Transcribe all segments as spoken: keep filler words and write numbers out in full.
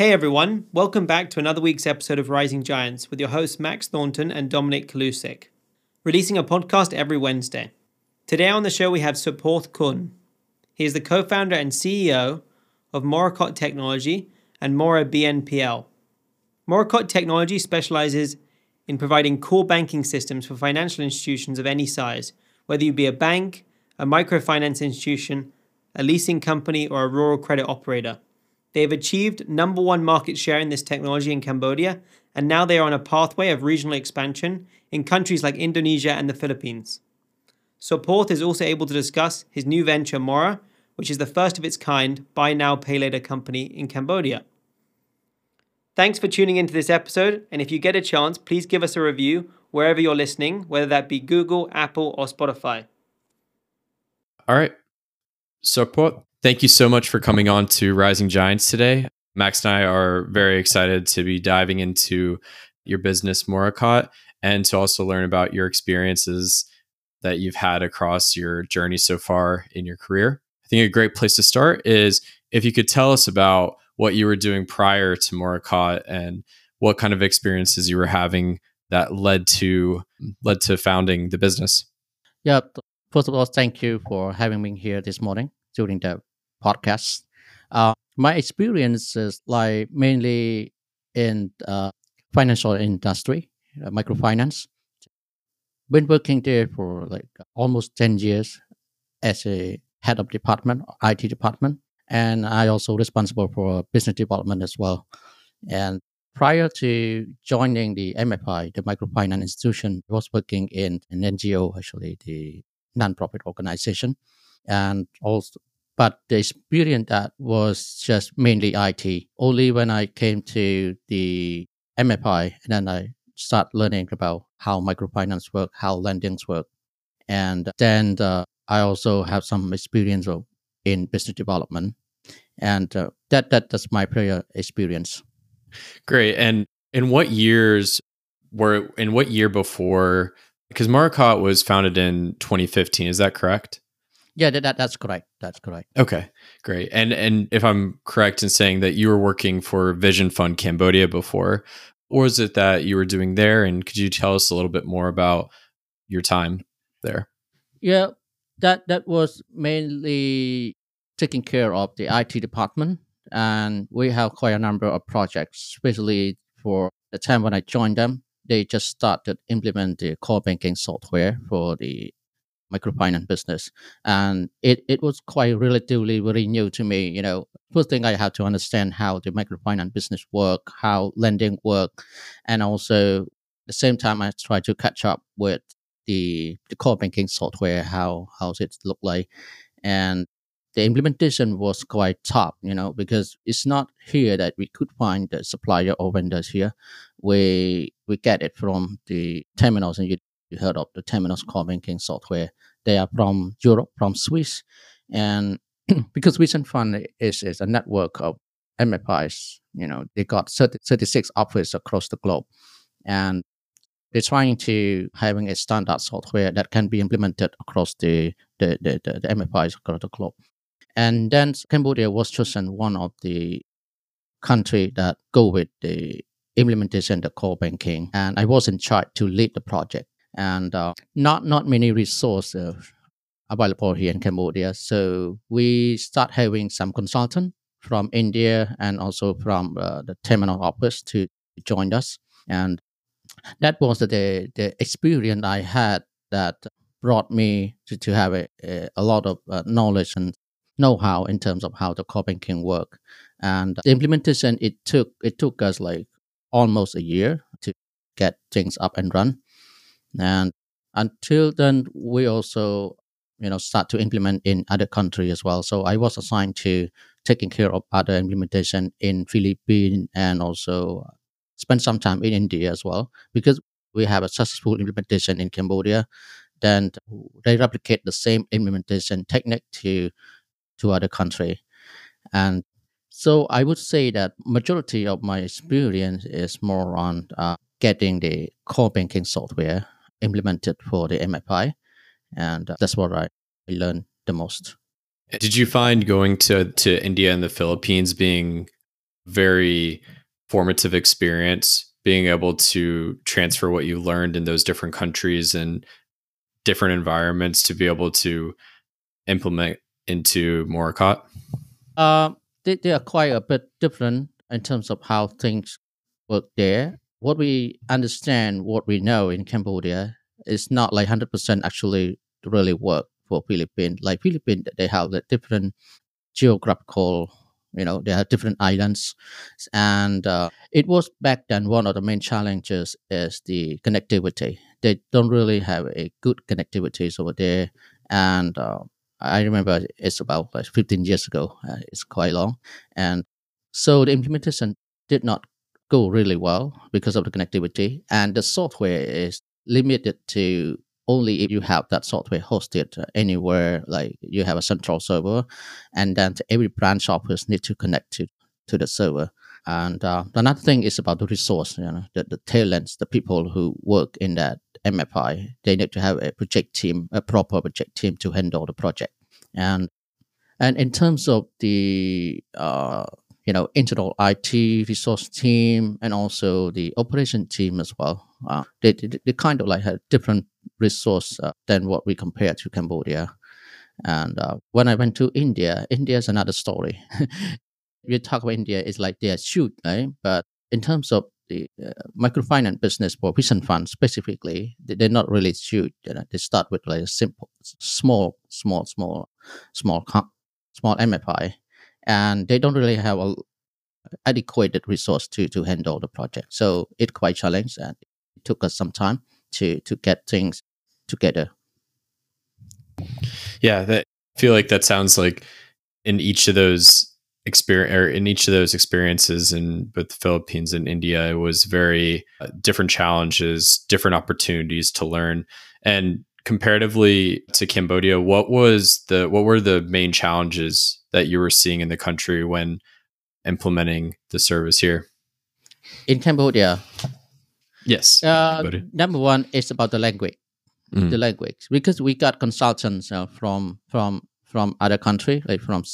Hey everyone, welcome back to another week's episode of Rising Giants with your hosts Max Thornton and Dominic Kalusik, releasing a podcast every Wednesday. Today on the show we have Suporth Kun. He is the co-founder and C E O of Morocot Technology and Mora B N P L. Morocot Technology specializes in providing core banking systems for financial institutions of any size, whether you be a bank, a microfinance institution, a leasing company, or a rural credit operator. They have achieved number one market share in this technology in Cambodia, and now they are on a pathway of regional expansion in countries like Indonesia and the Philippines. Suporth is also able to discuss his new venture, Mora, which is the first of its kind buy now, pay later company in Cambodia. Thanks for tuning into this episode, and if you get a chance, please give us a review wherever you're listening, whether that be Google, Apple, or Spotify. All right. Suporth, thank you so much for coming on to Rising Giants today. Max and I are very excited to be diving into your business, Morocot, and to also learn about your experiences that you've had across your journey so far in your career. I think a great place to start is if you could tell us about what you were doing prior to Morocot and what kind of experiences you were having that led to led to founding the business. Yeah, first of all, thank you for having me here this morning during the podcast. Uh, my experience is like mainly in uh, financial industry, uh, microfinance. Been working there for like almost ten years as a head of department, I T department, and I also responsible for business development as well. And prior to joining the M F I, the microfinance institution, I was working in an N G O, actually the non-profit organization, and also but the experience that was just mainly I T. Only when I came to the M F I, and then I start learning about how microfinance work, how lendings work, and then uh, I also have some experience of, in business development, and uh, that that that's my prior experience. Great. And in what years were in what year before? Because Morocot was founded in twenty fifteen. Is that correct? Yeah, that, that that's correct. That's correct. Okay, great. And and if I'm correct in saying that you were working for Vision Fund Cambodia before, or was it that you were doing there? And could you tell us a little bit more about your time there? Yeah, that that was mainly taking care of the I T department, and we have quite a number of projects, especially for the time when I joined them. They just started implement the core banking software for the microfinance business, and it, it was quite relatively very new to me. You know, first thing I had to understand how the microfinance business work, how lending work, and also at the same time I try to catch up with the the core banking software, how how's it look like, and the implementation was quite tough, you know, because it's not here that we could find the supplier or vendors here. We we get it from the terminals, and you you heard of the terminals core banking software. They are from Europe, from Swiss, and because Vision Fund is, is a network of M F Is, you know, they got thirty, thirty-six offices across the globe, and they're trying to having a standard software that can be implemented across the the, the, the, the M F Is across the globe. And then Cambodia was chosen one of the country that go with the implementation of the core banking, and I was in charge to lead the project. And uh, not not many resources available here in Cambodia, so we start having some consultant from India and also from uh, the terminal office to join us, and that was the the experience I had that brought me to, to have a, a, a lot of uh, knowledge and know-how in terms of how the core banking work. And the implementation, it took it took us like almost a year to get things up and run. And until then, we also, you know, start to implement in other countries as well. So I was assigned to taking care of other implementation in Philippines, and also spend some time in India as well, because we have a successful implementation in Cambodia. Then they replicate the same implementation technique to to other country. And so I would say that majority of my experience is more on uh, getting the core banking software implemented for the M F I, and uh, that's what I learned the most. Did you find going to, to India and the Philippines being very formative experience, being able to transfer what you learned in those different countries and different environments to be able to implement into Morakot? Uh, they, they are quite a bit different in terms of how things work there. What we understand, what we know in Cambodia is not like one hundred percent actually really work for Philippines. Like Philippines, they have the different geographical, you know, they have different islands. And uh, it was back then one of the main challenges is the connectivity. They don't really have a good connectivities over there. And uh, I remember it's about like fifteen years ago. Uh, it's quite long. And so the implementation did not go really well because of the connectivity. And the software is limited to only if you have that software hosted uh, anywhere, like you have a central server, and then every branch office need to connect to, to the server. And uh, another thing is about the resource, you know, the, the talents, the people who work in that M F I, they need to have a project team, a proper project team to handle the project. And and in terms of the uh, you know internal I T resource team and also the operation team as well, uh, they, they they kind of like have different resource uh, than what we compare to Cambodia. And uh, when I went to India, India is another story. You talk about India, it's like they are huge, right? But in terms of the uh, microfinance business for Vision Fund specifically, they, they're not really huge. You know? They start with like a simple, small, small, small, small, com- small M F I, and they don't really have a adequate resource to to handle the project. So it's quite challenging, and it took us some time to to get things together. Yeah, that, I feel like that sounds like in each of those experience or in each of those experiences in both the Philippines and India, it was very uh, different challenges, different opportunities to learn. And comparatively to Cambodia, what was the what were the main challenges that you were seeing in the country when implementing the service here? In Cambodia, yes, uh, Cambodia. number one is about the language. Mm. The language, because we got consultants uh, from from from other country, like from.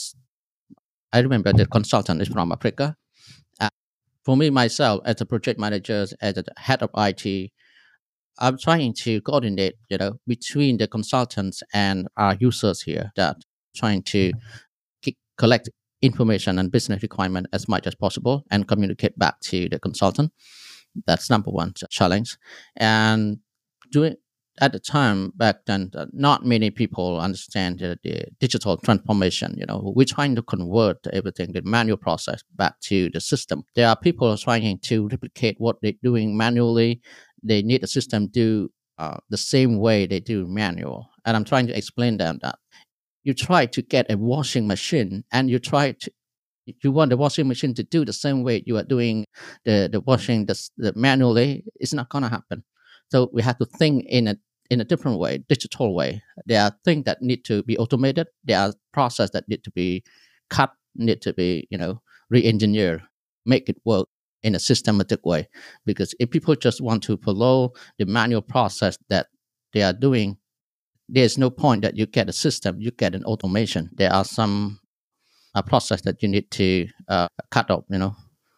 I remember the consultant is from Africa. Uh, for me myself, as a project manager, as a head of I T, I'm trying to coordinate, you know, between the consultants and our users here. That trying to k- collect information and business requirement as much as possible and communicate back to the consultant. That's number one ch- challenge. And doing at the time back then, uh, not many people understand the, the digital transformation. You know, we're trying to convert everything, the manual process, back to the system. There are people trying to replicate what they're doing manually. They need the system do uh, the same way they do manual. And I'm trying to explain them that you try to get a washing machine and you try to you want the washing machine to do the same way you are doing the the washing the, the manually. It's not gonna happen. So we have to think in a in a different way, digital way. There are things that need to be automated. There are processes that need to be cut, need to be, you know, re-engineered, make it work in a systematic way. Because if people just want to follow the manual process that they are doing, there's no point that you get a system, you get an automation. There are some uh, process that you need to uh, cut off, you know.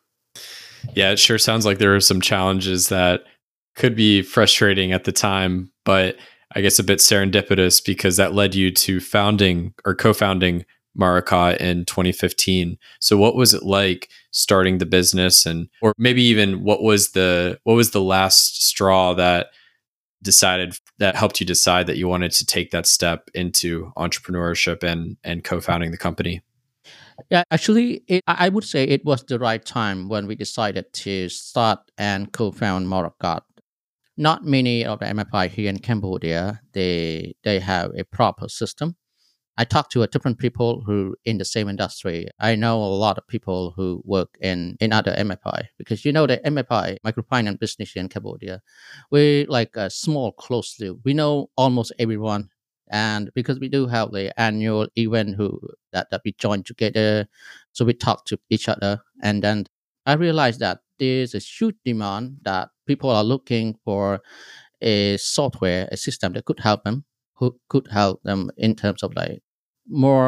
Yeah, it sure sounds like there are some challenges that could be frustrating at the time, but I guess a bit serendipitous because that led you to founding or co-founding Morakot in twenty fifteen. So what was it like starting the business, and or maybe even what was the what was the last straw that decided that helped you decide that you wanted to take that step into entrepreneurship and and co-founding the company? Yeah, actually, it, I I would say it was the right time when we decided to start and co-found Morakot. Not many of the M F I here in Cambodia, they they have a proper system. I talked to a different people who in the same industry. I know a lot of people who work in, in other M F I because you know the M F I microfinance business in Cambodia, we like a small close loop. We know almost everyone, and because we do have the annual event who that, that we join together, so we talk to each other, and then I realized that there's a huge demand that people are looking for a software, a system that could help them, who could help them in terms of like more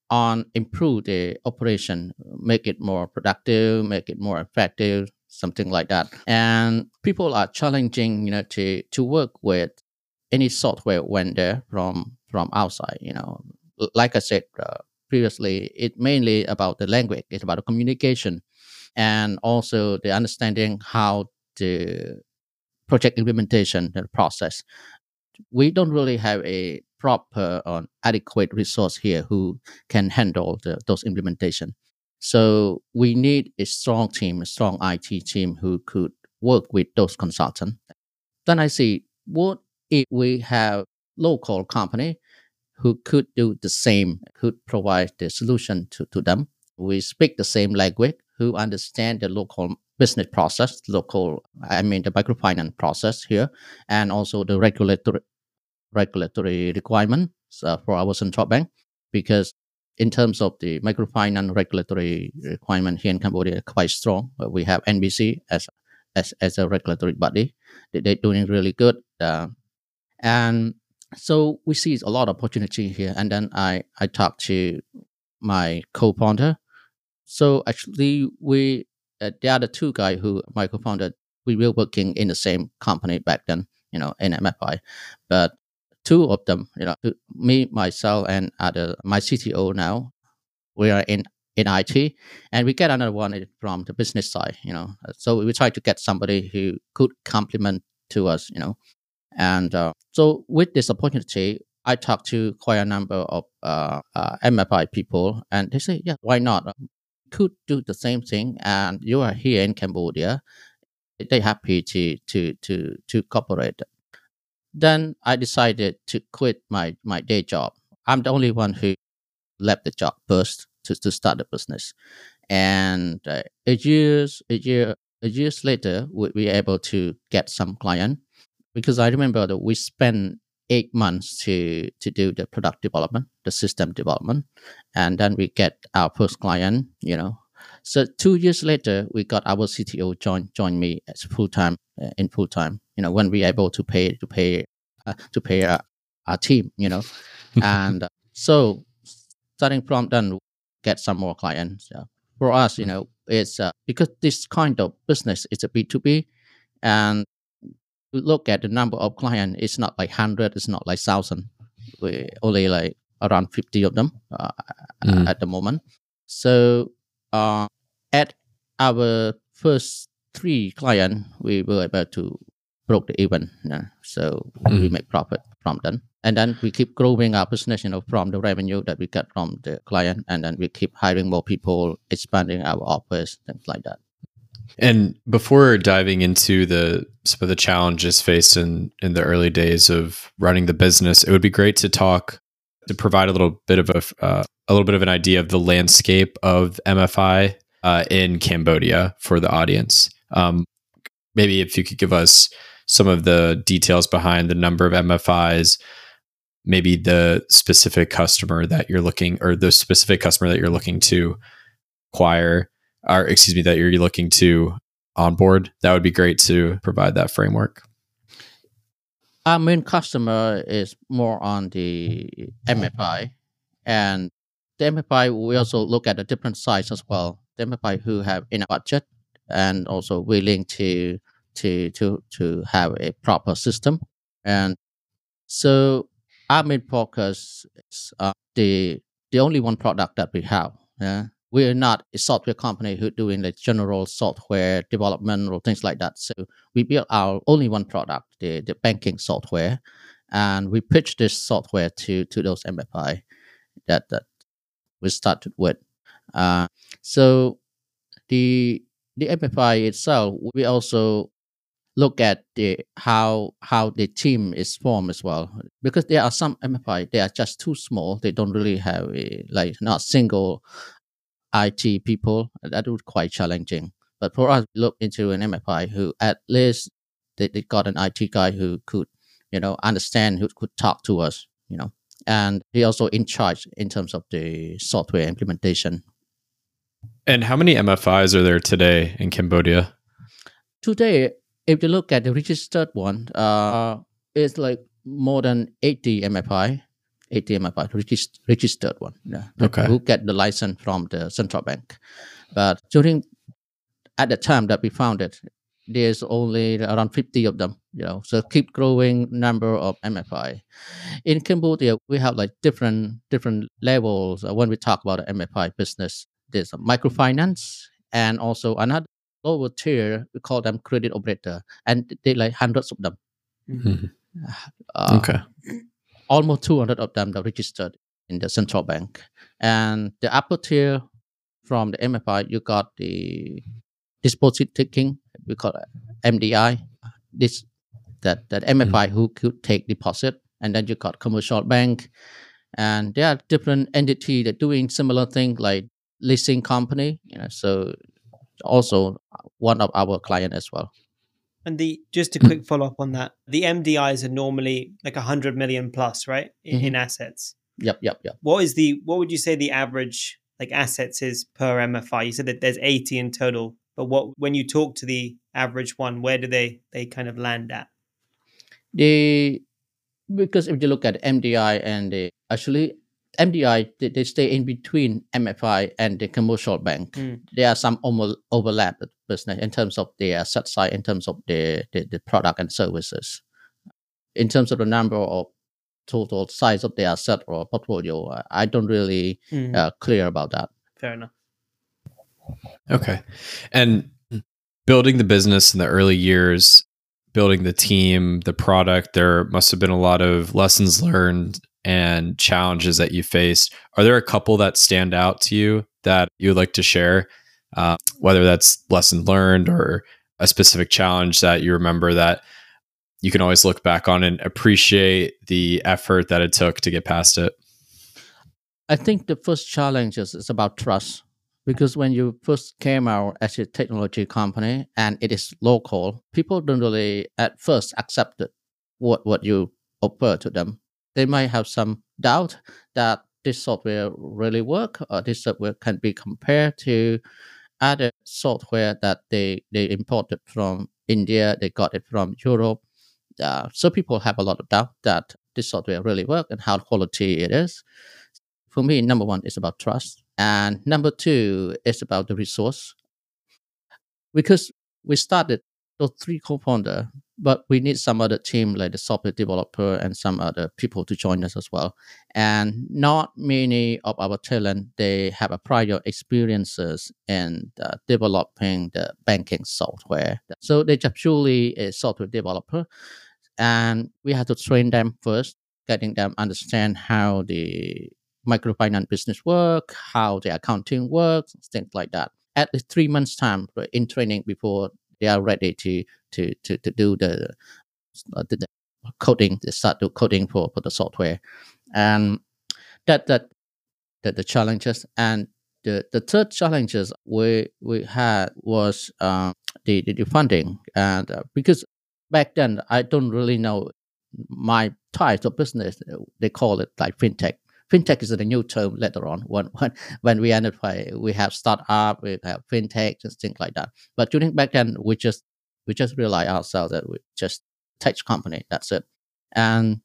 on improve the operation, make it more productive, make it more effective, something like that. And people are challenging, you know, to to work with any software vendor from from outside. You know, L- like I said uh, previously, it mainly about the language, it's about the communication, and also the understanding how the project implementation and process. We don't really have a proper or adequate resource here who can handle the, those implementation. So we need a strong team, a strong I T team who could work with those consultants. Then I see, what if we have local company who could do the same, could provide the solution to, to them. We speak the same language, who understand the local business process, local, I mean the microfinance process here, and also the regulatory regulatory requirements uh, for our central bank. Because in terms of the microfinance regulatory requirement here in Cambodia, quite strong. Uh, we have N B C as as as a regulatory body. They, they're doing really good, uh, and so we see a lot of opportunity here. And then I I talked to my co-founder. So actually, we uh, the other two guy who my co-founder, we were working in the same company back then, you know, in M F I, but two of them, you know, me, myself, and other my C T O now, we are in in I T, and we get another one from the business side, you know. So we try to get somebody who could complement to us, you know. And uh, so with this opportunity, I talked to quite a number of uh, uh, M F I people, and they say, yeah, why not? Could do the same thing, and you are here in Cambodia. They're happy to to to to cooperate. Then I decided to quit my my day job. I'm the only one who left the job first to, to start the business. And uh, a years a year a years later, we we were able to get some client, because I remember that we spent eight months to to do the product development, the system development, and then we get our first client. You know, so two years later, we got our C T O join join me as full time uh, in full time. You know, when we able to pay to pay uh, to pay our, our team. You know, and uh, so starting from then, get some more clients. Uh, for us, you know, it's uh, because this kind of business is a B two B, and we look at the number of clients, it's not like hundred, it's not like thousand. We only like around fifty of them uh, Mm. at the moment. So uh, at our first three clients, we were able to broke the even. Uh, so we Mm. make profit from them. And then we keep growing our business, you know, from the revenue that we get from the client. And then we keep hiring more people, expanding our office, things like that. And before diving into the some of the challenges faced in in the early days of running the business, it would be great to talk to provide a little bit of a uh, a little bit of an idea of the landscape of M F I uh, in Cambodia for the audience. Um, maybe if you could give us some of the details behind the number of M F Is, maybe the specific customer that you're looking, or the specific customer that you're looking to acquire, or excuse me, that you're looking to onboard. That would be great to provide that framework. Our main customer is more on the M F I, and the M F I, we also look at a different size as well. The M F I who have enough budget and also willing to to to to have a proper system. And so our main focus is uh, the the only one product that we have. Yeah, we are not a software company who doing the general software development or things like that. So we built our only one product, the, the banking software, and we pitch this software to to those M F I that that we started with. Uh, so the the M F I itself, we also look at the how how the team is formed as well, because there are some M F I, they are just too small, they don't really have a, like, not single I T people. That would quite challenging. But for us, look into an M F I who at least they, they got an I T guy who could, you know, understand, who could talk to us, you know, and he also in charge in terms of the software implementation. And how many M F Is are there today in Cambodia? Today, if you look at the registered one, uh, it's like more than eighty M F I A T M M F I, regist- registered one. Yeah, Okay. Who get the license from the central bank. But during at the time that we found it, there's only around fifty of them. You know, so keep growing number of M F I. In Cambodia, we have like different different levels. Uh, when we talk about the M F I business, there's a microfinance and also another lower tier. We call them credit operator, and they like hundreds of them. Mhm. Uh, Okay. Almost two hundred of them are registered in the central bank. And the upper tier from the M F I, you got the deposit taking, we call it M D I. This that that M F I who could take deposit, and then you got commercial bank, and there are different entities that doing similar thing like leasing company. You know, so also one of our client as well. And the just a quick follow up on that, the M D Is are normally like a hundred million plus, right, in, Mhm. in assets. Yep, yep, yep. What is the what would you say the average like assets is per M F I? You said that there's eighty in total, but what when you talk to the average one, where do they they kind of land at? They because if you look at M D I and the actually M D I they, they stay in between M F I and the commercial bank. Mm. There are some over, overlap with business in terms of their asset side, in terms of the, the the product and services. In terms of the number of total size of the asset or portfolio, I- I don't really Mm. uh, clear about that. Fair enough. Okay. And building the business in the early years, building the team, the product, there must have been a lot of lessons learned and challenges that you faced. Are there a couple that stand out to you that you would like to share? Uh, whether that's lesson learned or a specific challenge that you remember that you can always look back on and appreciate the effort that it took to get past it? I think the first challenge is, is about trust. Because when you first came out as a technology company and it is local, people don't really at first accept it, what, what you offer to them. They might have some doubt that this software really work or this software can be compared to other software that they, they imported from India, they got it from Europe. Uh, so people have a lot of doubt that this software really work and how quality it is. For me, number one is about trust. And number two is about the resource. Because we started those three co-founder, but we need some other team like the software developer and some other people to join us as well. And not many of our talent, they have a prior experiences in uh, developing the banking software. So they just purely a software developer. And we have to train them first, getting them understand how the microfinance business work, how the accounting works, things like that. At least three months time in training before they are ready to to to, to do the, uh, the, the coding, they start to coding for, for the software, and that that the, the challenges. And the, the third challenges we we had was uh, the, the the funding, and uh, because back then I don't really know my type of business. They call it like fintech. Fintech is a new term later on when when, when we identify we have startup, we have fintech, and things like that. But during back then, we just we just realize ourselves that we just tech company. That's it. And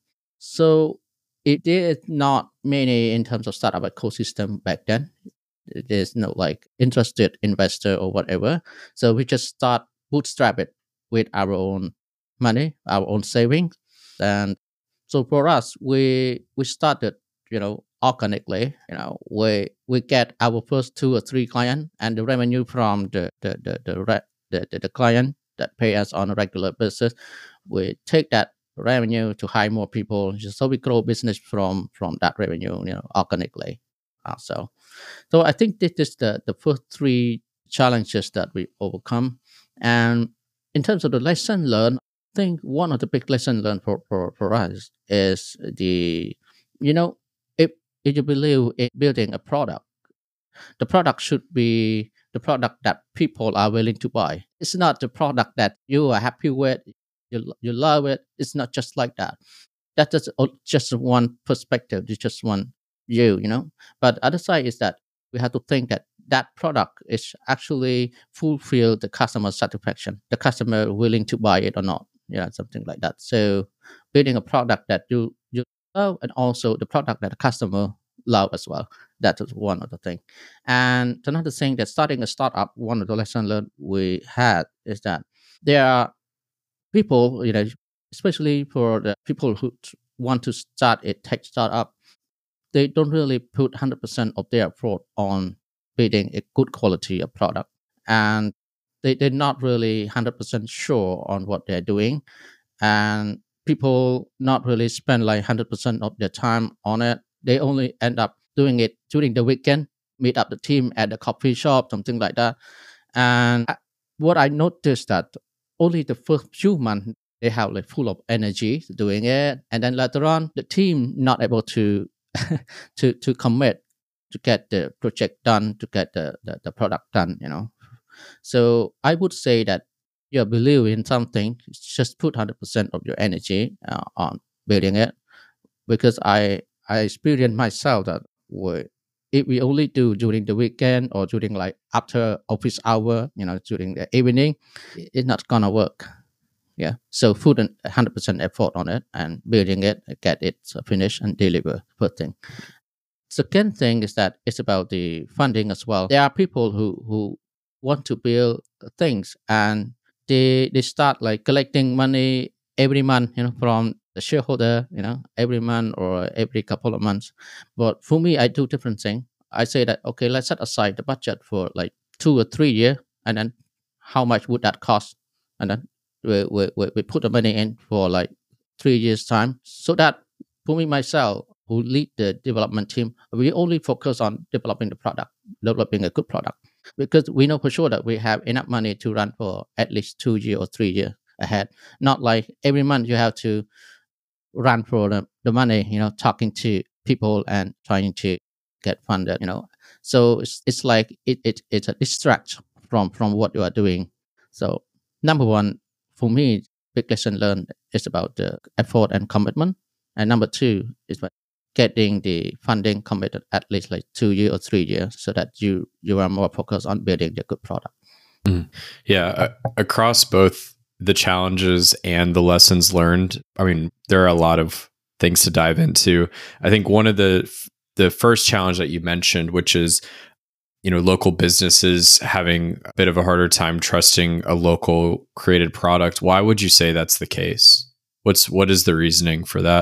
so it is not many in terms of startup ecosystem back then. There's no like interested investor or whatever. So we just start bootstrap it with our own money, our own savings, and so for us, we we started you know organically. You know we we get our first two or three clients, and the revenue from the the the the, re- the, the, the client that pay us on a regular basis, we take that revenue to hire more people. So we grow business from from that revenue, you know, organically. Uh, so so I think this is the the first three challenges that we overcome. And in terms of the lesson learned, I think one of the big lesson learned for, for, for us is the, you know, if, if you believe in building a product, the product should be the product that people are willing to buy. It's not the product that you are happy with, you, you love it. It's not just like that. That's just, just one perspective. It's just one view, you know. But the other side is that we have to think that that product is actually fulfill the customer satisfaction, the customer willing to buy it or not, yeah, something like that. So building a product that you you oh, and also the product that the customer love as well. That is one of the thing. And another thing that starting a startup, one of the lessons learned we had is that there are people, you know, especially for the people who t- want to start a tech startup, they don't really put one hundred percent of their effort on building a good quality of product. And they, they're not really one hundred percent sure on what they're doing. And people not really spend like one hundred percent of their time on it. They only end up doing it during the weekend, meet up the team at the coffee shop, something like that. And I- what I noticed that only the first few months they have like full of energy doing it, and then later on the team not able to to to commit to get the project done, to get the, the, the product done, you know. So I would say that you believe in something, just put one hundred percent of your energy uh, on building it. Because I I experienced myself that we, if we only do during the weekend or during like after office hour, you know, during the evening, i- it's not gonna work. Yeah. So put an one hundred percent effort on it and building it, get it finished and deliver. First thing. Second thing is that it's about the funding as well. There are people who who want to build things and they they start like collecting money every month, you know, from the shareholder, you know, every month or every couple of months. But for me, I do different thing. I say that okay, let's set aside the budget for like two or three years, and then how much would that cost, and then we we, we we put the money in for like three years time, so that for me myself who lead the development team, we only focus on developing the product, developing a good product, because we know for sure that we have enough money to run for at least two years or three years ahead. Not like every month you have to run for the, the money, you know, talking to people and trying to get funded, you know. So it's, it's like it, it it's a distract from from what you are doing. So number one, for me, big lesson learned is about the effort and commitment. And number two is about getting the funding committed at least like two years or three years, so that you you are more focused on building the good product. Mm. Yeah, uh, across both the challenges and the lessons learned, I mean, there are a lot of things to dive into. I think one of the the first challenge that you mentioned, which is, you know, local businesses having a bit of a harder time trusting a local created product. Why would you say that's the case? What's what is the reasoning for that?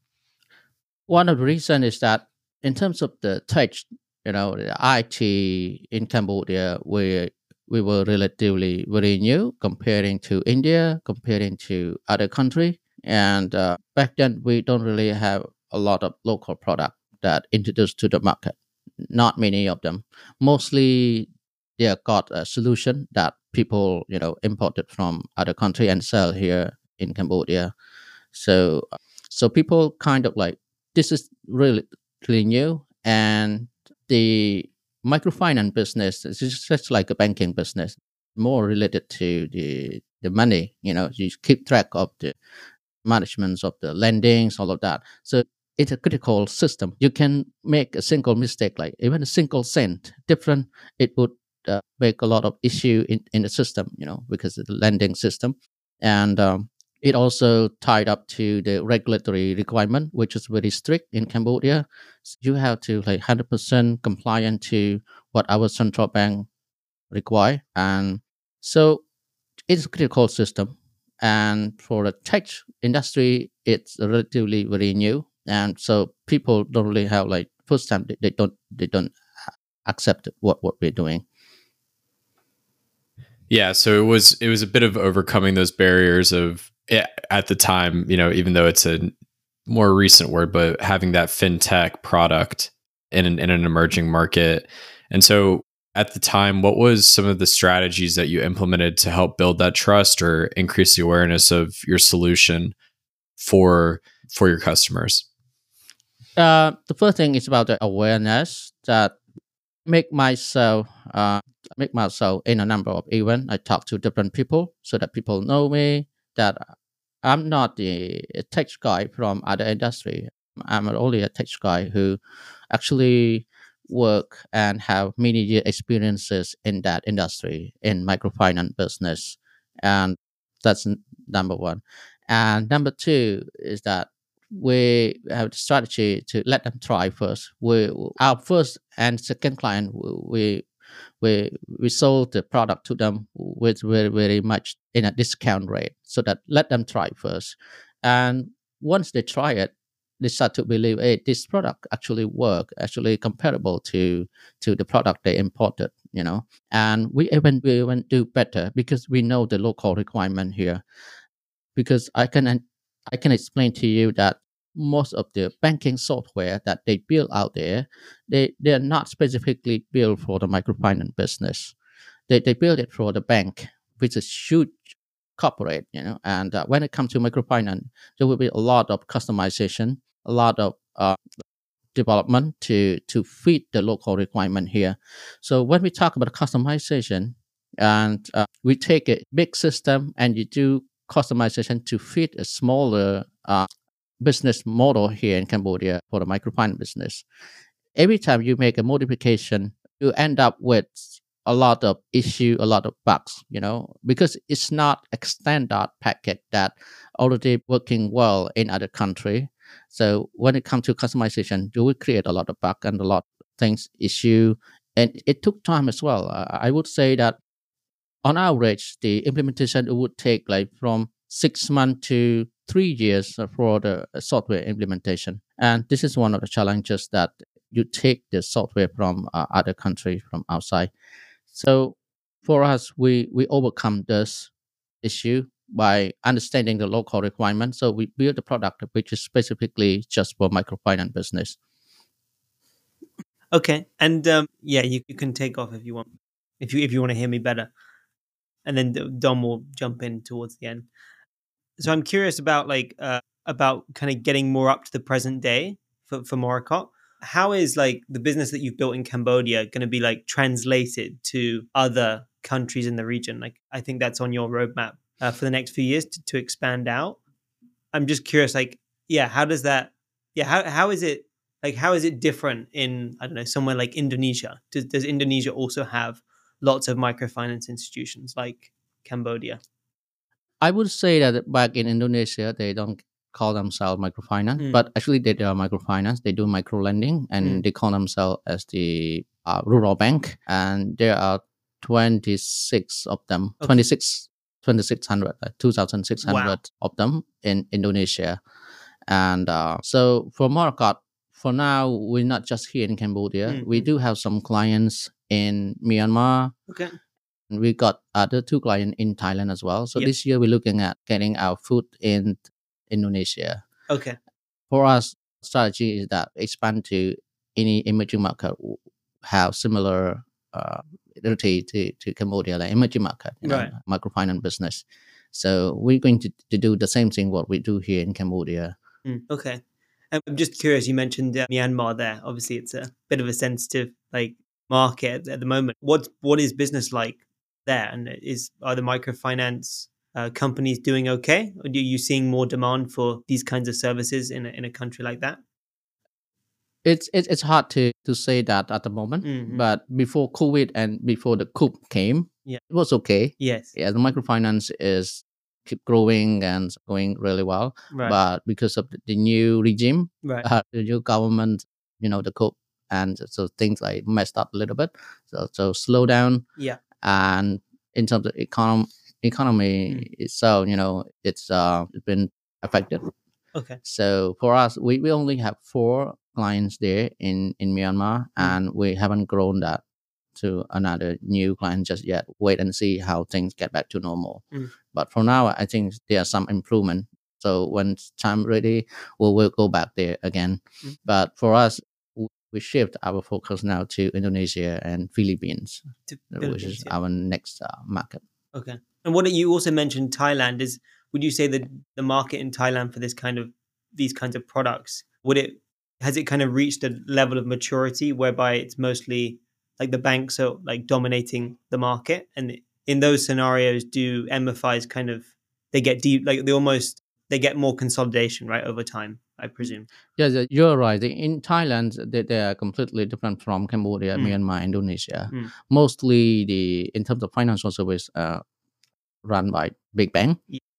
One of the reasons is that in terms of the tech, you know, the I T in Cambodia, we we were relatively very new comparing to India, comparing to other country. And uh, back then, we don't really have a lot of local product that introduced to the market. Not many of them. Mostly, they got a solution that people, you know, imported from other country and sell here in Cambodia. So, uh, so people kind of like, this is really really new, and the microfinance business is just just like a banking business, more related to the the money. You know, you keep track of the management of the lendings, all of that. So it's a critical system. You can make a single mistake, like even a single cent different, it would uh, make a lot of issue in, in the system, you know, because of the lending system. And um, it also tied up to the regulatory requirement, which is very strict in Cambodia. So you have to like one hundred percent compliant to what our central bank require. And so it's a critical system. And for the tech industry, it's relatively very new. And so people don't really have like first time they, they don't they don't accept what, what we're doing. Yeah, so it was it was a bit of overcoming those barriers of eh, at the time, you know, even though it's a more recent word, but having that fintech product in an in an emerging market. And so at the time, what was some of the strategies that you implemented to help build that trust or increase the awareness of your solution for for your customers? Uh, the first thing is about the awareness that make myself uh, make myself in a number of events. I talk to different people so that people know me, that I'm not the tech guy from other industry. I'm only a tech guy who actually work and have many year experiences in that industry in microfinance business, and that's n- number one. And number two is that we have the strategy to let them try first. We our first and second client, we we we sold the product to them with very very much in a discount rate, so that let them try first, and once they try it, they start to believe, hey, this product actually work, actually comparable to to the product they imported, you know. And we even we even do better because we know the local requirement here. Because I can I can explain to you that most of the banking software that they build out there, they they are not specifically built for the microfinance business. They they build it for the bank, which is huge corporate, you know. And uh, when it comes to microfinance, there will be a lot of customization, a lot of uh, development to to fit the local requirement here. So when we talk about customization, and uh, we take a big system and you do customization to fit a smaller uh, business model here in Cambodia for the microfinance business. Every time you make a modification, you end up with a lot of issue, a lot of bugs, you know, because it's not a standard package that already working well in other country. So when it comes to customization, you will create a lot of bug and a lot of things issue, and it took time as well. Uh, I would say that on average, the implementation would take like from six months to three years for the software implementation. And this is one of the challenges that you take the software from uh, other countries from outside. So for us, we, we overcome this issue by understanding the local requirements. So we build a product which is specifically just for microfinance business. Okay. And um, yeah, you, you can take off if you want, if you if you want to hear me better. And then Dom will jump in towards the end. So I'm curious about like uh, about kind of getting more up to the present day for, for Morocco. How is like the business that you've built in Cambodia going to be like translated to other countries in the region? Like I think that's on your roadmap uh, for the next few years to, to expand out. I'm just curious, like, yeah, how does that, yeah, how how is it, like, how is it different in, I don't know, somewhere like Indonesia? Does, does Indonesia also have lots of microfinance institutions like Cambodia? I would say that back in Indonesia, they don't call themselves microfinance, Mm. but actually they are microfinance. They do micro lending, and Mm. they call themselves as the uh, rural bank. And there are twenty-six of them, Okay. twenty-six, twenty-six hundred, uh, two thousand six hundred Wow. of them in Indonesia. And uh, so for Morocco, for now, we're not just here in Cambodia. Mm. We do have some clients in Myanmar. Okay. And we got other two clients in Thailand as well. So Yep. this year we're looking at getting our foot in Indonesia. Okay. For us, strategy is that expand to any emerging market w- have similar uh, ability to, to Cambodia, like emerging market, you know, Right. microfinance business. So we're going to, to do the same thing what we do here in Cambodia. Mm. Okay. Um, I'm just curious, you mentioned uh, Myanmar there. Obviously, it's a bit of a sensitive like market at the moment. What what is business like there? And is are the microfinance uh, companies doing okay? Or are you seeing more demand for these kinds of services in a, in a country like that? It's it's, it's hard to, to say that at the moment, Mhm. but before COVID and before the coup came, Yeah. it was okay. Yes. Yeah, the microfinance is keep growing and going really well. Right. But because of the, the new regime, Right. uh, the new government, you know, the coup, and so things like messed up a little bit. So so slow down. Yeah. And in terms of econom- economy Mm. itself, you know, it's uh it's been affected. Okay. So for us, we, we only have four clients there in, in Myanmar, Mm. and we haven't grown that to another new client just yet. Wait and see how things get back to normal. Mm. But for now, I think there's some improvement. So when time ready, we'll, we'll go back there again. Mm. But for us, w- we shift our focus now to Indonesia and Philippines, To which Philippines, is yeah. our next uh, market. Okay. And what you also mentioned Thailand is, would you say that the market in Thailand for this kind of these kinds of products, would it has it kind of reached a level of maturity whereby it's mostly like the banks are like dominating the market? And in those scenarios, do M F Is kind of they get deep, like they almost they get more consolidation, right, over time, I presume. Yeah, yeah, you're right. In Thailand, they, they are completely different from Cambodia, Mm. Myanmar, Indonesia. Mm. Mostly, the in terms of financial service, uh, run by big bank. Ye-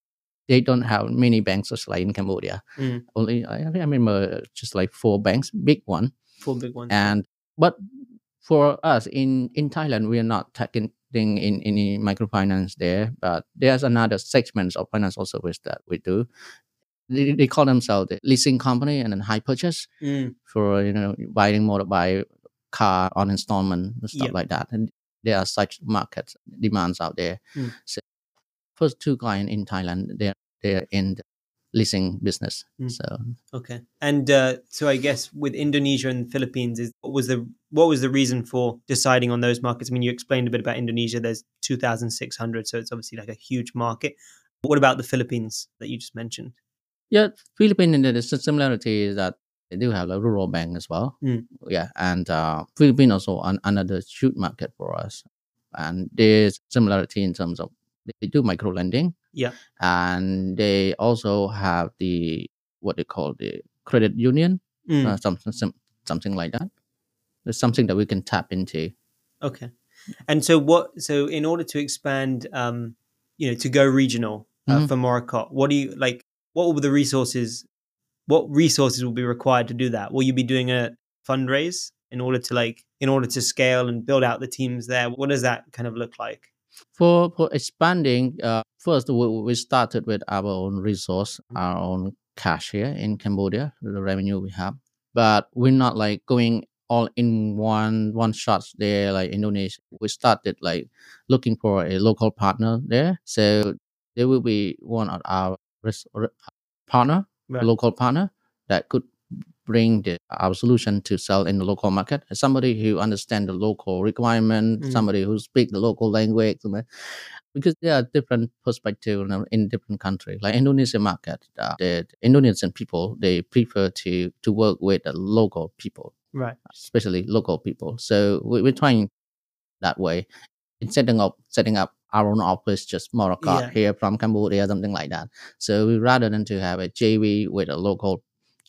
they don't have many banks just like in Cambodia. Mm. Only I, I remember just like four banks, big one. Four big ones. And but for us in in Thailand, we are not taking in any microfinance there, but there's another segment of financial service that we do. They, they call themselves the leasing company and then high purchase Mm. for you know buying motorbike, car on installment and stuff Yep. like that. And there are such market demands out there. Mm. So first two clients in Thailand, they're they're in the leasing business. Mm. So Okay. And uh, so I guess with Indonesia and the Philippines, is what was the what was the reason for deciding on those markets? I mean, you explained a bit about Indonesia. There's two thousand six hundred, so it's obviously like a huge market. But what about the Philippines that you just mentioned? yeah, Philippines, the similarity is that they do have a rural bank as well. Mm. Yeah, and uh, Philippines also an, another huge market for us. And there's similarity in terms of they do micro lending. Yeah. And they also have the what they call the credit union, Mm. uh, something some, something like that. It's something that we can tap into. Okay. And so what? So in order to expand, um, you know, to go regional uh, Mhm. for Morocco, what do you like? What will the resources? What resources will be required to do that? Will you be doing a fundraise in order to like in order to scale and build out the teams there? What does that kind of look like? For for expanding, uh, first we, we started with our own resource, our own cash here in Cambodia, the revenue we have. But we're not like going all in one one shots there like Indonesia. We started like looking for a local partner there. So there will be one of our res- re- partner, Right. a local partner that could bring the, our solution to sell in the local market. Somebody who understand the local requirement, Mm. somebody who speak the local language, somebody- because there are different perspectives you know, in different countries. Like Indonesian market, uh, the, the Indonesian people they prefer to to work with the local people, Right. especially local people. So we, we're trying that way. In setting up setting up our own office, just Morocco Yeah. here from Cambodia, something like that. So we, rather than to have a J V with a local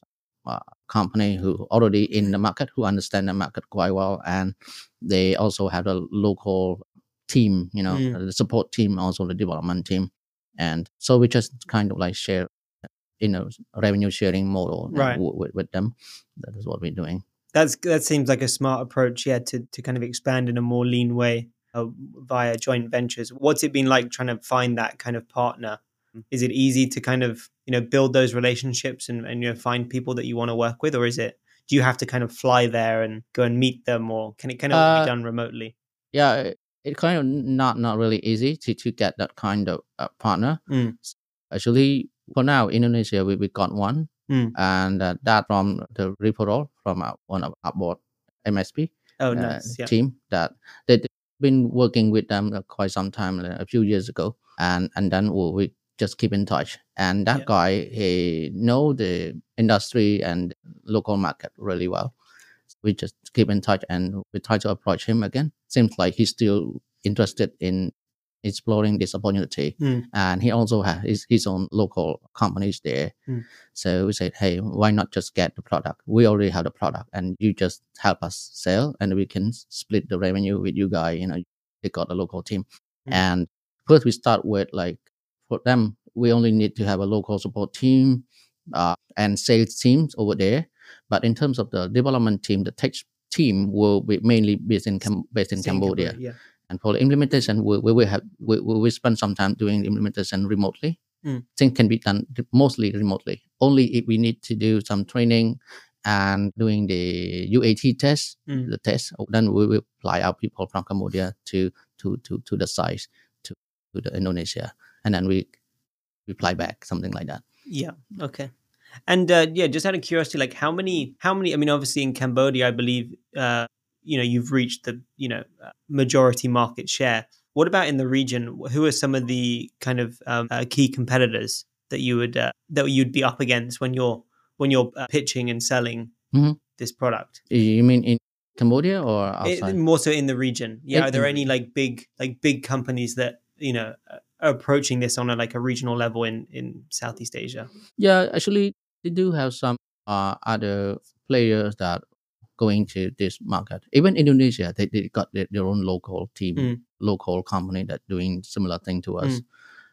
uh, company who already in the market, who understand the market quite well, and they also have a local team, you know, Mm. the support team, also the development team, and so we just kind of like share, you know, revenue sharing model you know, Right. w- with, with them. That is what we're doing. That's that seems like a smart approach, yeah, to to kind of expand in a more lean way uh, via joint ventures. What's it been like trying to find that kind of partner? Is it easy to kind of you know build those relationships and, and you know find people that you want to work with, or is it do you have to kind of fly there and go and meet them, or can it can it all Uh, be done remotely? yeah, it, it kind of not not really easy to to get that kind of uh, partner. Mm. Actually, for now, Indonesia we, we got one, Mm. and uh, that from the referral from our, one of our board M S P Oh, uh, nice. Yeah. team that they've been working with them uh, quite some time, uh, a few years ago, and and then we, we just keep in touch. And that Yeah. guy he know the industry and local market really well. We just keep in touch and we try to approach him again. Seems like he's still interested in exploring this opportunity, Mm. and he also has his, his own local companies there. Mm. So we said, hey, why not just get the product? We already have the product, and you just help us sell, and we can split the revenue with you guys. You know, they got a local team, Mm. and first we start with like for them, we only need to have a local support team uh, and sales teams over there. But in terms of the development team, the tech team will be mainly based in Cam- based in Stay in Cambodia. Cambodia, yeah. And for the implementation, we, we will have we, we will spend some time doing the implementation remotely. Mm. Things can be done re- mostly remotely. Only if we need to do some training and doing the U A T test, Mm. the test, then we will fly our people from Cambodia to to to to the site to to the Indonesia, and then we we fly back, something like that. Yeah. Okay. And uh, yeah, just out of curiosity, like how many, how many? I mean, obviously in Cambodia, I believe, uh, you know, you've reached the, you know, uh, majority market share. What about in the region? Who are some of the kind of um, uh, key competitors that you would uh, that you'd be up against when you're when you're uh, pitching and selling Mhm. this product? You mean in Cambodia or It, outside? more so in the region. Yeah. In- Are there in- any like big like big companies that you know uh, are approaching this on a like a regional level in in Southeast Asia? Yeah, actually, they do have some uh, other players that going to this market. Even Indonesia, they, they got their, their own local team, Mm. local company that doing similar thing to us. Mm.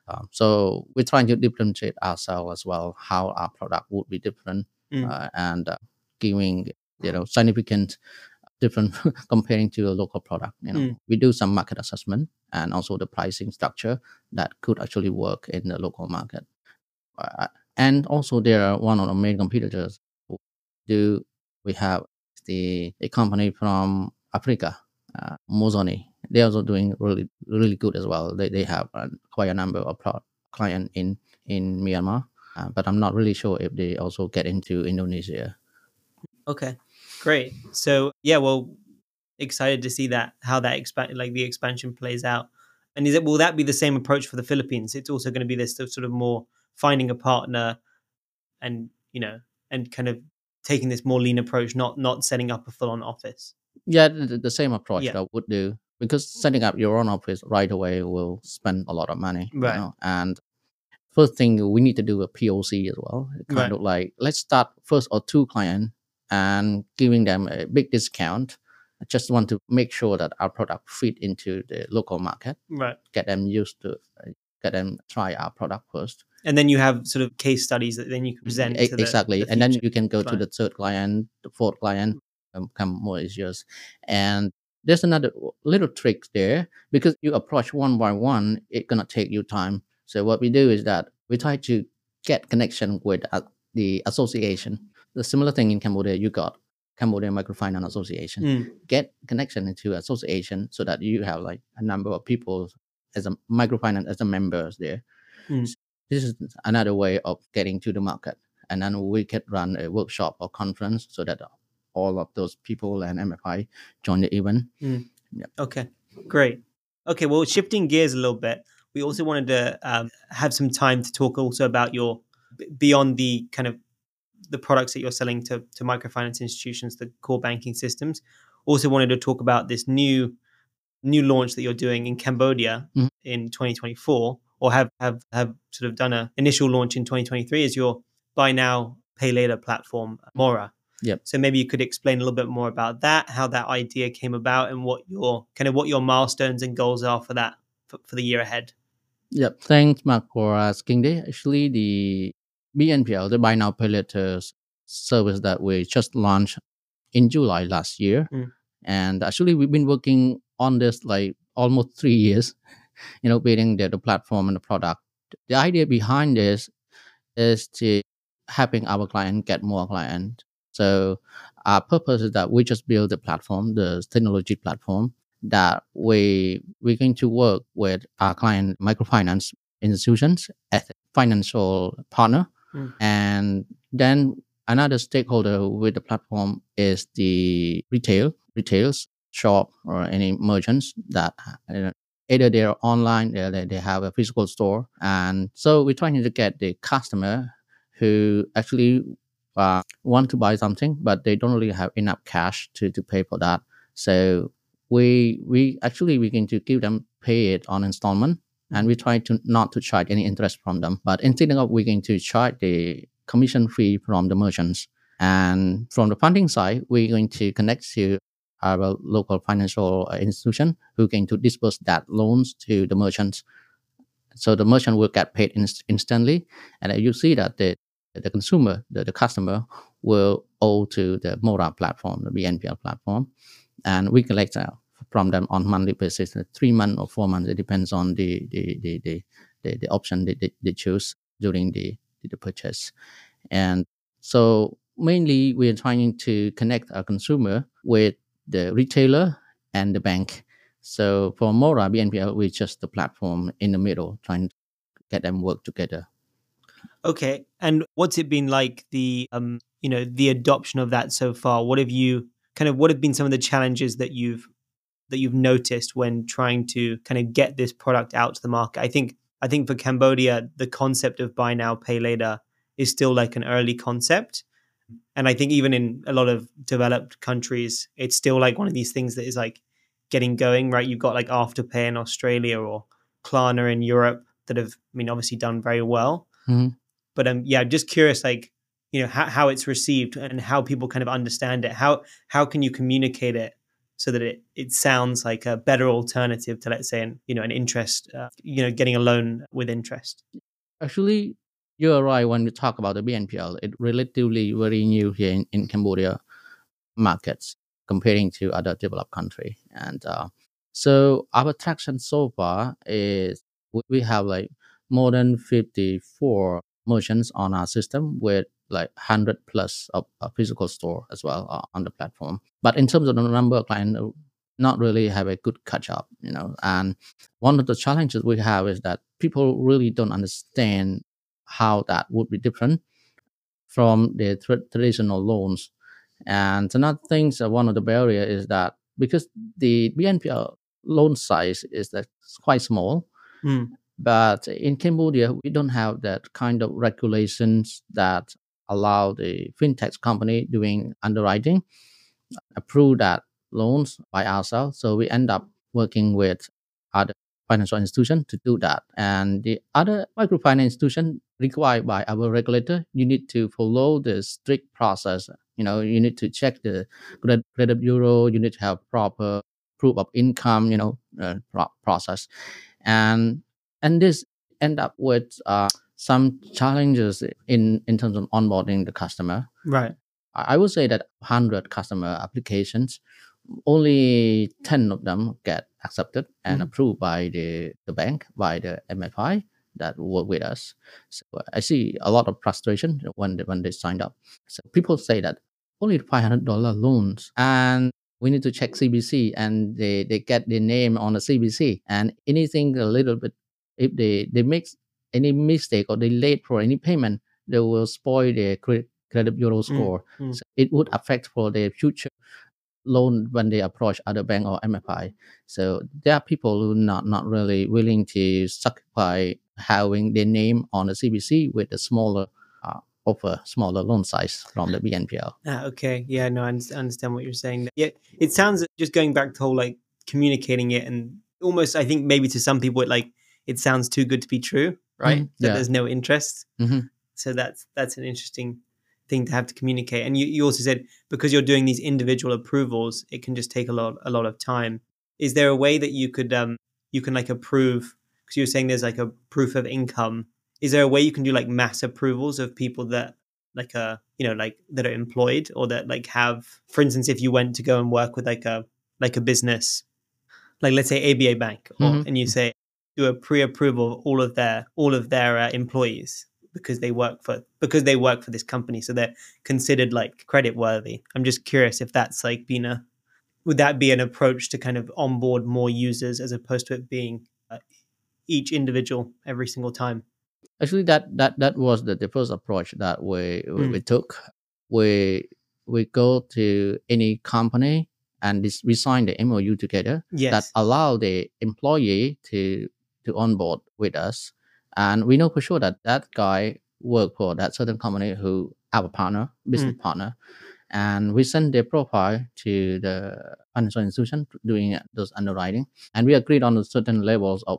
Um, so we're trying to differentiate ourselves as well, how our product would be different, Mm. uh, and uh, giving you know significant different comparing to a local product. You know, Mm. we do some market assessment and also the pricing structure that could actually work in the local market. Uh, and also there are one of the main competitors who do we have the a company from Africa, uh, Mozoni. They're also doing really really good as well. They they have uh, quite a number of pro- client in in Myanmar, uh, but I'm not really sure if they also get into Indonesia. Okay, great. So yeah, well, excited to see that how that expand like the expansion plays out. And is it will that be the same approach for the Philippines? It's also going to be this sort of more finding a partner and you know and kind of taking this more lean approach, not not setting up a full on office. Yeah, the, the the same approach Yeah, that I would do, because setting up your own office right away will spend a lot of money, you right, know. And first thing we need to do a P O C as well. Kind right, of like let's start first or two client and giving them a big discount. I just want to make sure that our product fit into the local market, right. get them used to, uh, get them try our product first. And then you have sort of case studies that then you can Mm, present e- to the Exactly, the and then future you can go to the client. third client, the fourth client, um, become more issues. And there's another little trick there, because you approach one by one, it's gonna take you time. So what we do is that we try to get connection with uh, the association. The similar thing in Cambodia, you got Cambodia Microfinance Association. Mm, Get connection into association so that you have like a number of people as a microfinance as a members there. mm. This is another way of getting to the market. And then we can run a workshop or conference so that all of those people and M F I join the event. Mm. Yeah. Okay, great. Okay, well, shifting gears a little bit, we also wanted to um, have some time to talk also about your b- beyond the kind of the products that you're selling to to microfinance institutions, the core banking systems. Also wanted to talk about this new new launch that you're doing in Cambodia Mhm. in twenty twenty-four, or have have have sort of done a initial launch in twenty twenty-three, is your buy now pay later platform Mora. Yep. So maybe you could explain a little bit more about that, how that idea came about, and what your kind of what your milestones and goals are for that for, for the year ahead. Yep. Thanks, Mark, for asking this. Actually, the B N P L, the Buy Now Pay Later service that we just launched in July last year. Mm. And actually, we've been working on this like almost three years, you know, building the, the platform and the product. The idea behind this is to helping our client get more client. So our purpose is that we just build the platform, the technology platform, that we we're going to work with our client microfinance institutions as a financial partner. Mm. And then another stakeholder with the platform is the retail, retails shop or any merchants that uh, either they're online, or they, they have a physical store. And so we're trying to get the customer who actually uh, want to buy something, but they don't really have enough cash to, to pay for that. So we we actually we're going to give them pay it on installment, and we try to not to charge any interest from them. But instead of we're going to charge the commission fee from the merchants. And from the funding side, we're going to connect to our local financial institution who are going to disburse that loans to the merchants. So the merchant will get paid inst- instantly, and you see that the the consumer, the, the customer, will owe to the Mora platform, the B N P L platform, and we collect uh, from them on monthly basis, uh, three months or four months. It depends on the the the the, the, the option they, they, they choose during the the purchase. And so mainly we are trying to connect our consumer with the retailer and the bank. So for Mora, B N P L, we're just the platform in the middle, trying to get them work together. Okay, and what's it been like the um you know the adoption of that so far? What have you kind of what have been some of the challenges that you've that you've noticed when trying to kind of get this product out to the market? I think I think for Cambodia, the concept of buy now pay later is still like an early concept, and I think even in a lot of developed countries, it's still like one of these things that is like getting going. Right, you've got like Afterpay in Australia or Klarna in Europe that have, I mean, obviously done very well. Mm-hmm. But um, yeah, I'm just curious, like, you know, how, how it's received and how people kind of understand it. How how can you communicate it so that it, it sounds like a better alternative to, let's say, an, you know, an interest, uh, you know, getting a loan with interest? Actually, you're right when you talk about the B N P L. It's relatively very new here in, in Cambodia markets comparing to other developed country. And uh, so our traction so far is we- we have like more than fifty-four merchants on our system with like one hundred plus of a physical store as well uh, on the platform. But in terms of the number of clients, uh, not really have a good catch up, you know. And one of the challenges we have is that people really don't understand how that would be different from the tra- traditional loans. And another thing, so one of the barrier is that because the B N P L loan size is that quite small, Mm. but in Cambodia we don't have that kind of regulations that allow the fintech company doing underwriting approve that loans by ourselves. So we end up working with other financial institution to do that. And the other microfinance institution required by our regulator, you need to follow the strict process. You know, you need to check the credit, credit bureau. You need to have proper proof of income. You know, uh, pro- process, and and this end up with uh, some challenges in in terms of onboarding the customer. Right. I I would say that one hundred customer applications, only ten of them get accepted and Mhm. approved by the, the bank, by the M F I that work with us. So I see a lot of frustration when they, when they signed up. So people say that only five hundred dollars loans and we need to check C B C and they, they get their name on the C B C and anything a little bit, if they, they make any mistake or they late for any payment, they will spoil their credit credit bureau Mm. score. Mm. So it would affect for their future loan when they approach other bank or M F I. So there are people who not not really willing to sacrifice having their name on the C B C with a smaller uh, offer, smaller loan size from the B N P L. Ah, okay. Yeah, no, I un- understand what you're saying. Yeah, it sounds, just going back to whole like communicating it, and almost, I think maybe to some people it like it sounds too good to be true, right? Mhm, That yeah. there's no interest. Mhm. So that's that's an interesting thing to have to communicate. And you, you also said because you're doing these individual approvals, it can just take a lot a lot of time. Is there a way that you could um you can like approve, because you were saying there's like a proof of income? Is there a way you can do like mass approvals of people that like uh you know like that are employed, or that like have, for instance, if you went to go and work with like a like a business, like let's say A B A Bank, or Mhm. and you say do a pre-approval of all of their all of their uh, employees because they work for because they work for this company, so they're considered like credit worthy. I'm just curious if that's like been a would that be an approach to kind of onboard more users as opposed to it being uh, each individual every single time? Actually, that that that was the, the first approach that we we, we Mm. took. We we go to any company and this, we sign the M O U together that Yes. allow the employee to to onboard with us, and we know for sure that that guy work for that certain company who our partner, business Mm. partner, and we send their profile to the financial institution doing those underwriting, and we agreed on a certain levels of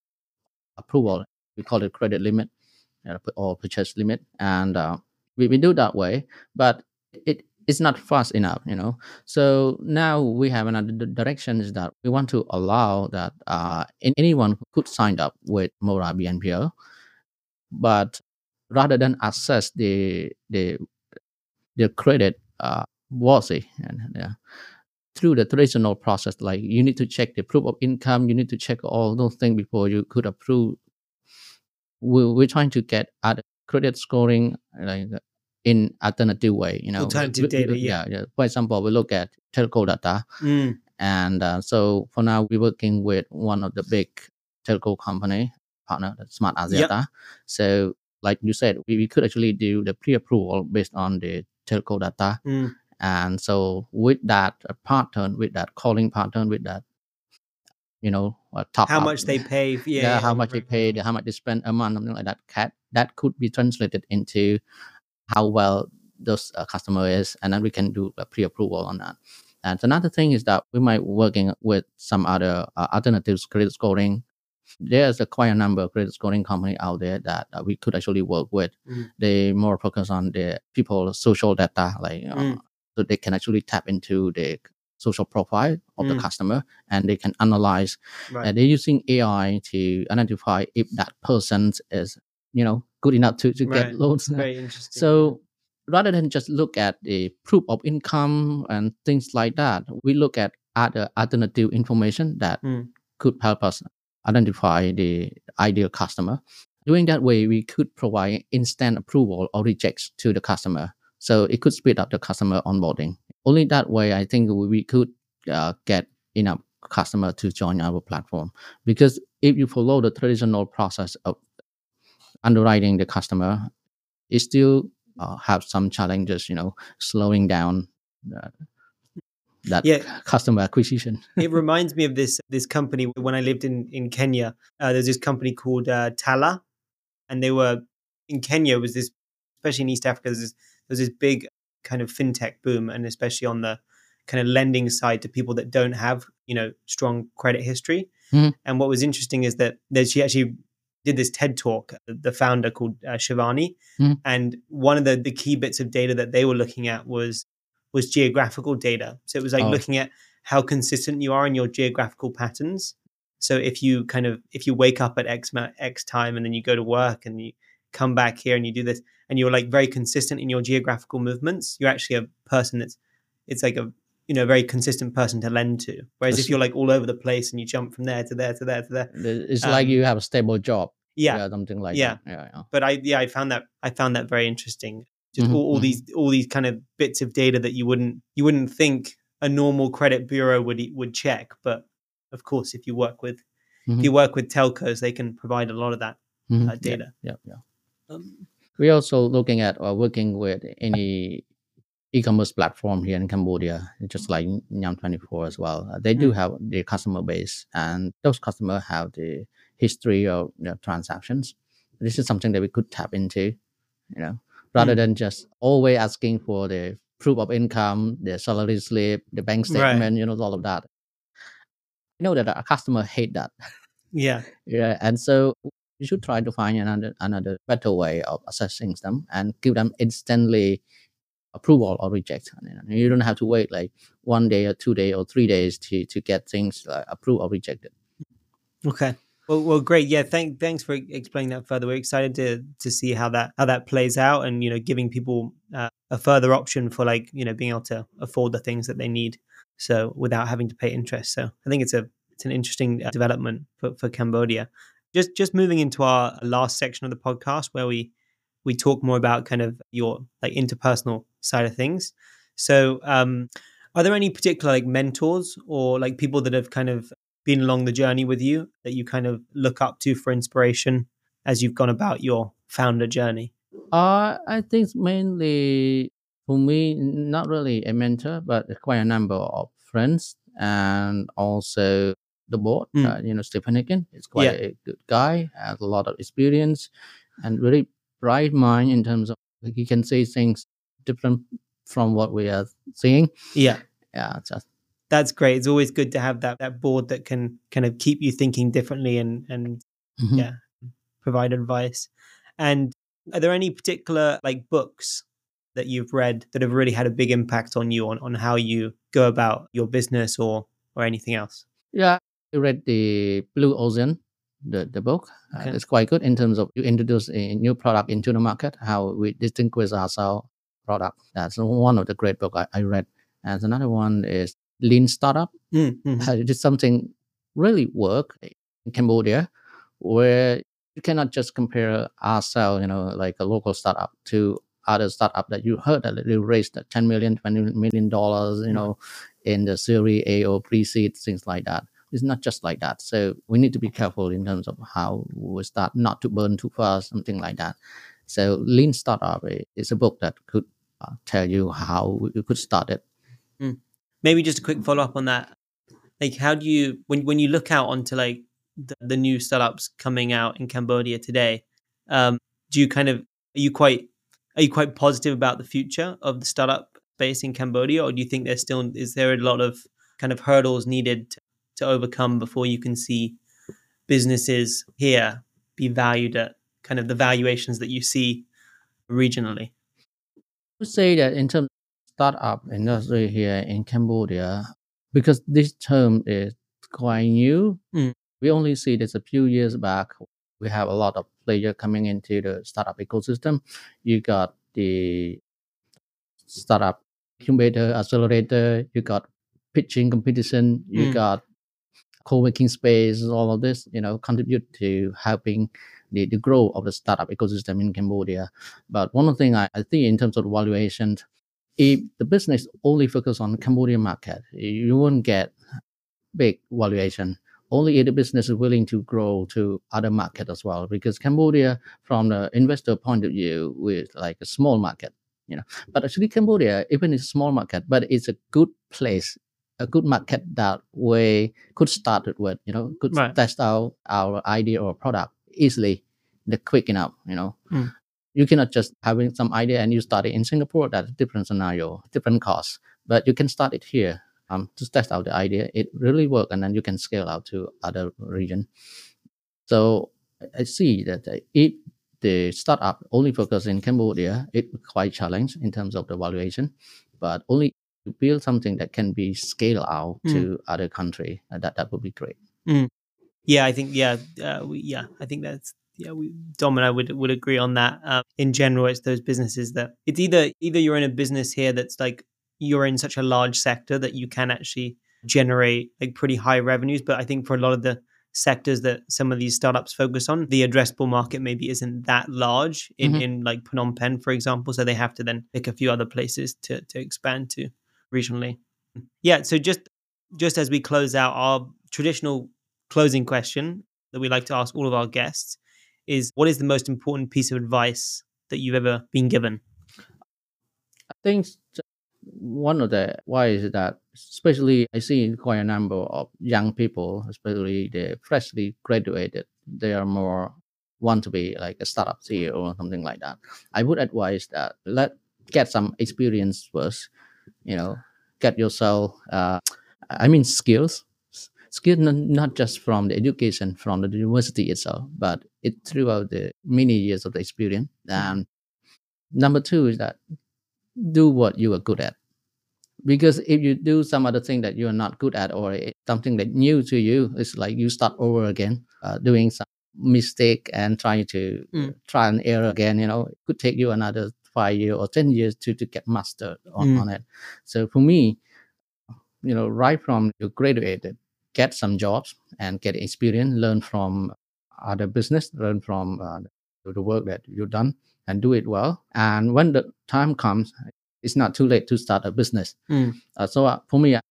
approval. We call it credit limit uh, or purchase limit, and uh, we, we do that way, but it it's not fast enough, you know. So now we have another d- direction is that we want to allow that uh, an- anyone could sign up with Mora B N P L, but rather than access the the the credit uh, worthy and yeah, through the traditional process, like you need to check the proof of income, you need to check all those things before you could approve. we, we're trying to get at credit scoring like uh, in alternative way, you know. Alternative We- we- data, yeah. yeah, yeah. For example, we look at telco data, Mm. and uh, so for now we're working with one of the big telco company partner, the Smart Yep. Axiata. So like you said, we, we could actually do the pre-approval based on the telco data, Mm. and so with that uh, pattern, with that calling pattern, with that, you know, uh, top How up, much they pay? Yeah, yeah, yeah, how yeah. much they pay, how much they spend a month, something like that. Cat that could be translated into how well those uh, customer is, and then we can do a pre-approval on that. And another thing is that we might working with some other uh, alternatives credit scoring. There's a quite a number of credit scoring company out there that uh, we could actually work with. Mm. They more focus on the people social data, like uh, Mm. so they can actually tap into the social profile of the Mm. customer, and they can analyze. Right. Uh, they're using A I to identify if that person is, you know, good enough to, to Right. get loans. Very interesting. So rather than just look at the proof of income and things like that, we look at other alternative information that Mm. could help us identify the ideal customer. Doing that way, we could provide instant approval or rejects to the customer. So it could speed up the customer onboarding. Only that way, I think we could uh, get enough customer to join our platform. Because if you follow the traditional process of underwriting the customer, it still uh, have some challenges, you know, slowing down uh, that Yeah. customer acquisition. It reminds me of this this company when I lived in in Kenya. Uh, there's this company called uh, Tala, and they were in Kenya. Was this, especially in East Africa? There's this, there's this big kind of fintech boom, and especially on the kind of lending side to people that don't have, you know, strong credit history. Mhm. And what was interesting is that that she actually did this TED talk. The founder called uh, Shivani, Mhm. and one of the the key bits of data that they were looking at was was geographical data. So it was like Oh. looking at how consistent you are in your geographical patterns. So if you kind of if you wake up at X ma- X time and then you go to work and you come back here and you do this and you're like very consistent in your geographical movements, you're actually a person that's it's like a you know very consistent person to lend to. Whereas That's- if you're like all over the place and you jump from there to there to there to there, It's like Um, you have a stable job. yeah, something like Yeah. that. Yeah, yeah. but I yeah I found that I found that very interesting. Just Mhm, all, all mhm. these all these kind of bits of data that you wouldn't you wouldn't think a normal credit bureau would would check, but of course, if you work with Mhm. if you work with telcos, they can provide a lot of that Mhm. uh, data. Yeah, yeah. Um, We're also looking at or working with any e-commerce platform here in Cambodia, just like Nyam twenty-four as well. Uh, they do Mm. have their customer base, and those customers have the history of you know, transactions. This is something that we could tap into, you know, rather Mm. than just always asking for the proof of income, the salary slip, the bank Right. statement, you know, all of that. I know that our customer hate that. Yeah, Yeah, and so you should try to find another another better way of assessing them and give them instantly approval or reject. And you don't have to wait like one day or two days or three days to to get things uh, approved or rejected. okay. Well, well, great. Yeah, thank, thanks for explaining that further. We're excited to to see how that how that plays out, and you know, giving people uh, a further option for like you know being able to afford the things that they need, so without having to pay interest. So I think it's a it's an interesting uh, development for, for Cambodia. Just just moving into our last section of the podcast where we we talk more about kind of your like interpersonal side of things. So, um, are there any particular like mentors or like people that have kind of been along the journey with you that you kind of look up to for inspiration as you've gone about your founder journey? Uh, I think mainly for me, not really a mentor, but quite a number of friends and also the board. Mm. Uh, you know, Stephen Hicken is quite Yeah. a good guy, has a lot of experience, and really bright mind in terms of like, he can say things different from what we are seeing. Yeah. Yeah, just That's great. It's always good to have that that board that can kind of keep you thinking differently and and Mhm. yeah, provide advice. And are there any particular like books that you've read that have really had a big impact on you on, on how you go about your business or or anything else? Yeah, I read the Blue Ocean, the, the book. Uh, Okay. it's quite good in terms of you introduce a new product into the market, how we distinguish ourselves product. That's one of the great book I, I read. And another one is Lean Startup. Mm, mhm. Uh, it is something really work in Cambodia where you cannot just compare ourselves, you know, like a local startup to other startup that you heard that they raised ten million, twenty million dollars, you know, in the Series A or pre-seed, things like that. It's not just like that. So we need to be careful in terms of how we start, not to burn too fast, something like that. So Lean Startup is a book that could uh, tell you how you could start it. Maybe just a quick follow up on that. Like, how do you when when you look out onto like the, the new startups coming out in Cambodia today? Um, do you kind of are you quite are you quite positive about the future of the startup space in Cambodia, or do you think there's still is there a lot of kind of hurdles needed to, to overcome before you can see businesses here be valued at kind of the valuations that you see regionally? I would say that in terms of startup industry here in Cambodia, because this term is quite new. Mm. We only see this a few years back. We have a lot of players coming into the startup ecosystem. You got the startup incubator, accelerator, you got pitching competition, you Mm. got co-working space, all of this, you know, contribute to helping the, the growth of the startup ecosystem in Cambodia. But one of the things I, I think in terms of valuation, if the business only focus on Cambodian market, you won't get big valuation. Only if the business is willing to grow to other market as well, because Cambodia, from the investor point of view, is like a small market, you know. But actually, Cambodia, even is a small market, but it's a good place, a good market that we could start it with, you know, could Right. test out our idea or product easily, the quick enough, you know. Mm. You cannot just having some idea and you start it in Singapore. That's a different scenario, different cost. But you can start it here. Um, to test out the idea, it really works, and then you can scale out to other region. So I see that if the startup only focus in Cambodia, it's quite challenging in terms of the valuation, but only to build something that can be scaled out Mm. to other country, uh, that that would be great. Mm. Yeah, I think yeah, uh, we, yeah, I think that's yeah. We, Dom and I would would agree on that. Um, in general, it's those businesses that it's either either you're in a business here that's like you're in such a large sector that you can actually generate like pretty high revenues. But I think for a lot of the sectors that some of these startups focus on, the addressable market maybe isn't that large in, Mhm. in like Phnom Penh, for example. So they have to then pick a few other places to to expand to regionally. Yeah. So just just as we close out, our traditional closing question that we like to ask all of our guests is, what is the most important piece of advice that you've ever been given? I think one of the why is that, especially I see quite a number of young people, especially the freshly graduated, they are more want to be like a startup C E O or something like that. I would advise that let get some experience first, you know, get yourself, uh, I mean skills, skill not, not just from the education from the university itself, but it throughout the many years of the experience. And number two is that do what you are good at, because if you do some other thing that you are not good at, or it's something that new to you, it's like you start over again, uh, doing some mistake and trying to Mm. try and error again, you know, it could take you another five years or ten years to, to get mastered on, Mm. on it. So for me, you know, right from you graduated, get some jobs and get experience, learn from other business, learn from uh, the work that you've done and do it well. And when the time comes, it's not too late to start a business. Mm. Uh, so uh, for me,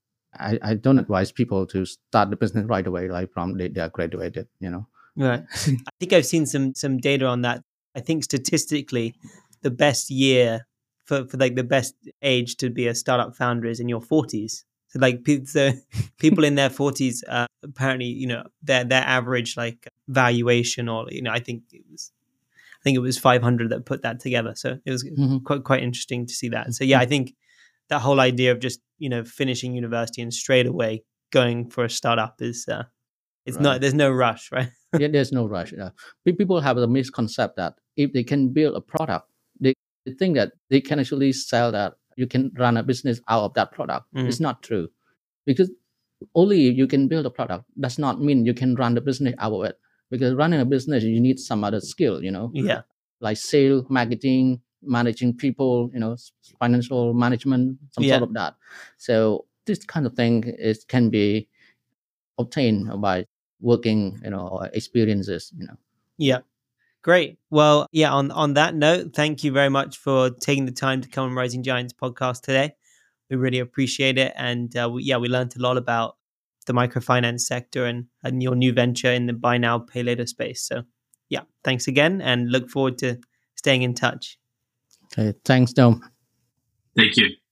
I, I don't advise people to start the business right away, like from they, they are graduated, you know. Right. I think I've seen some some data on that. I think statistically, the best year for, for like the best age to be a startup founder is in your forties. So like pe- so people in their forties, uh, apparently, you know, their their average like valuation, or you know, I think it was, I think it was five hundred that put that together. So it was Mhm. quite quite interesting to see that. So yeah, I think that whole idea of just you know finishing university and straight away going for a startup is uh, it's Right. not there's no rush, right? Yeah, there's no rush. Uh, pe- people have the misconcept that if they can build a product, they, they think that they can actually sell that. You can run a business out of that product. Mm. It's not true, because only if you can build a product does not mean you can run the business out of it. Because running a business, you need some other skill, you know, Yeah. like sales, marketing, managing people, you know, s- financial management, some Yeah. sort of that. So this kind of thing is can be obtained by working, you know, or experiences, you know. Yeah. Great. Well, yeah, on, on that note, thank you very much for taking the time to come on Rising Giants podcast today. We really appreciate it. And uh, we, yeah, we learned a lot about the microfinance sector and, and your new venture in the buy now, pay later space. So yeah, thanks again and look forward to staying in touch. Okay, thanks, Dom. Thank you.